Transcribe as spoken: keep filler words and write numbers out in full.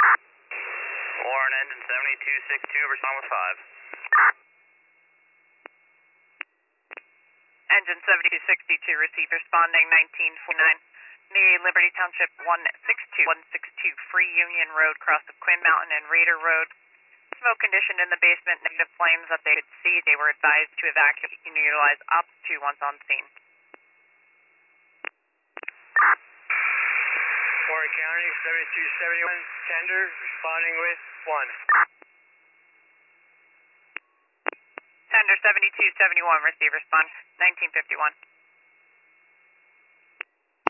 Warren, engine seventy-two sixty-two, respond with five. Engine seventy-two sixty-two, receive responding nineteen forty-nine. New Liberty Township one six two one six two, Free Union Road, cross of Quinn Mountain and Raider Road. Smoke condition in the basement, negative flames that they could see. They were advised to evacuate and utilize Ops two once on scene. Warren County, seventy-two seventy-one, tender, responding with one. Tender seventy-two seventy-one, receive respond nineteen fifty-one.